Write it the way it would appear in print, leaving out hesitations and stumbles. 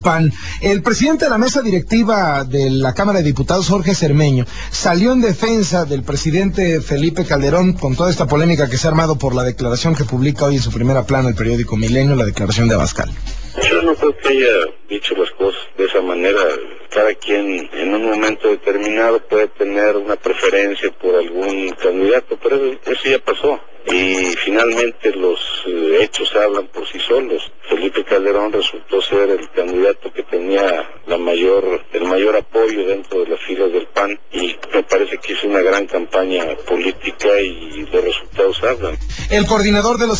PAN. El presidente de la mesa directiva de la Cámara de Diputados, Jorge Cermeño, salió en defensa del presidente Felipe Calderón con toda esta polémica que se ha armado por la declaración que publica hoy en su primera plana el periódico Milenio, la declaración de Abascal. Yo no creo que haya dicho las cosas de esa manera. Cada quien en un momento determinado puede tener una preferencia por algún candidato, pero eso ya pasó. Y finalmente los hechos hablan por sí solos. Felipe Calderón resultó ser el candidato que tenía el mayor apoyo dentro de las filas del PAN, y me parece que hizo una gran campaña política y los resultados hablan. El coordinador de los